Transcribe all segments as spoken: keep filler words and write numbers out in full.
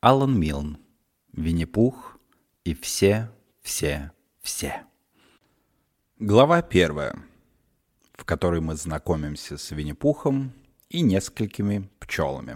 Алан Милн. Винни-Пух и все, все, все. Глава первая, в которой мы знакомимся с Винни-Пухом и несколькими пчелами.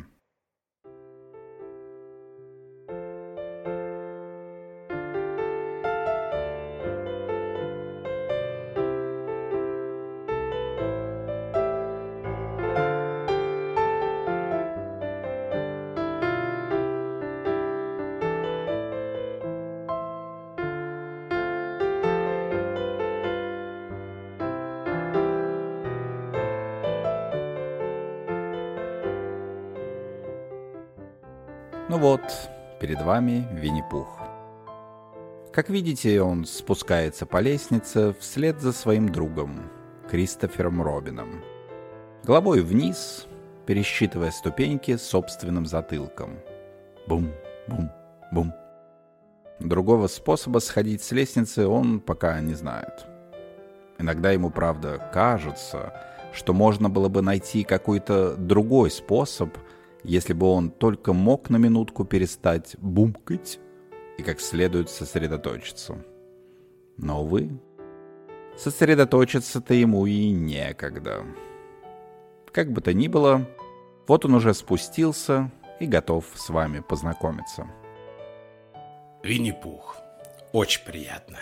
Ну вот, перед вами Винни-Пух. Как видите, он спускается по лестнице вслед за своим другом, Кристофером Робином. Головой вниз, пересчитывая ступеньки собственным затылком. Бум, бум, бум. Другого способа сходить с лестницы он пока не знает. Иногда ему, правда, кажется, что можно было бы найти какой-то другой способ, если бы он только мог на минутку перестать бумкать и как следует сосредоточиться. Но, увы, сосредоточиться-то ему и некогда. Как бы то ни было, вот он уже спустился и готов с вами познакомиться. Винни-Пух. Очень приятно.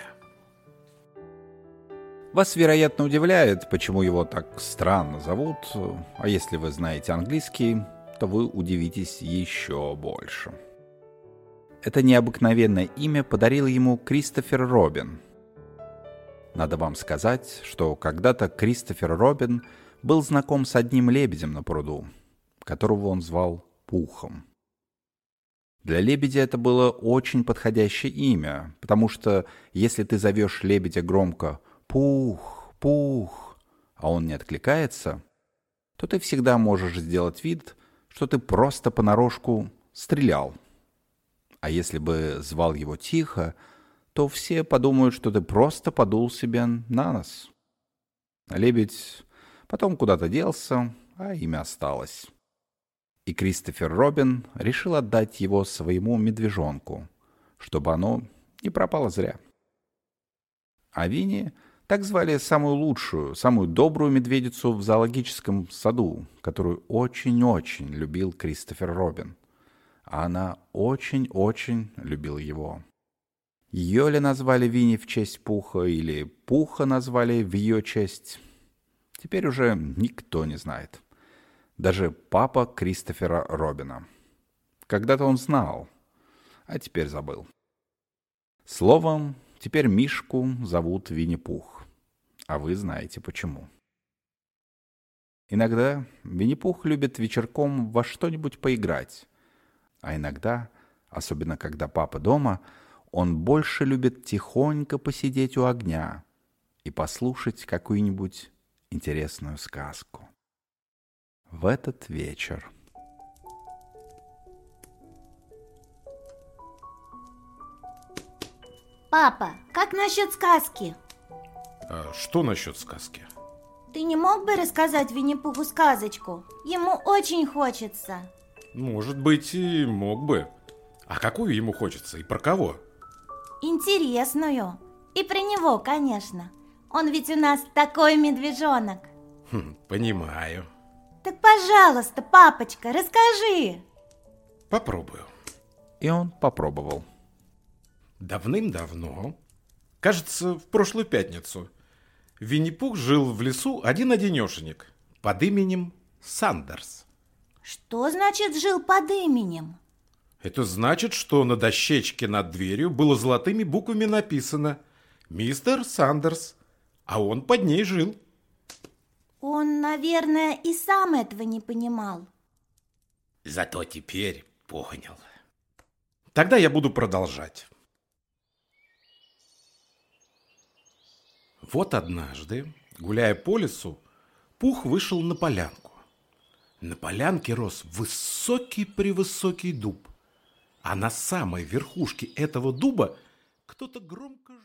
Вас, вероятно, удивляет, почему его так странно зовут, а если вы знаете английский, то вы удивитесь еще больше. Это необыкновенное имя подарил ему Кристофер Робин. Надо вам сказать, что когда-то Кристофер Робин был знаком с одним лебедем на пруду, которого он звал Пухом. Для лебедя это было очень подходящее имя, потому что если ты зовешь лебедя громко «Пух, Пух», а он не откликается, то ты всегда можешь сделать вид, что ты просто понарошку стрелял. А если бы звал его тихо, то все подумают, что ты просто подул себе на нос. Лебедь потом куда-то делся, а имя осталось. И Кристофер Робин решил отдать его своему медвежонку, чтобы оно не пропало зря. А Винни так звали самую лучшую, самую добрую медведицу в зоологическом саду, которую очень-очень любил Кристофер Робин. А она очень-очень любила его. Ее ли назвали Винни в честь Пуха, или Пуха назвали в ее честь, теперь уже никто не знает. Даже папа Кристофера Робина. Когда-то он знал, а теперь забыл. Словом, теперь Мишку зовут Винни-Пух. А вы знаете почему. Иногда Винни-Пух любит вечерком во что-нибудь поиграть. А иногда, особенно когда папа дома, он больше любит тихонько посидеть у огня и послушать какую-нибудь интересную сказку. В этот вечер. Папа, как насчет сказки? А что насчет сказки? Ты не мог бы рассказать Винни-Пуху сказочку? Ему очень хочется. Может быть, и мог бы. А какую ему хочется и про кого? Интересную. И про него, конечно. Он ведь у нас такой медвежонок. Хм, понимаю. Так, пожалуйста, папочка, расскажи. Попробую. И он попробовал. Давным-давно, кажется, в прошлую пятницу, Винни-Пух жил в лесу один-одинешенек под именем Сандерс. Что значит жил под именем? Это значит, что на дощечке над дверью было золотыми буквами написано «Мистер Сандерс», а он под ней жил. Он, наверное, и сам этого не понимал. Зато теперь понял. Тогда я буду продолжать. Вот однажды, гуляя по лесу, Пух вышел на полянку. На полянке рос высокий-превысокий дуб, а на самой верхушке этого дуба кто-то громко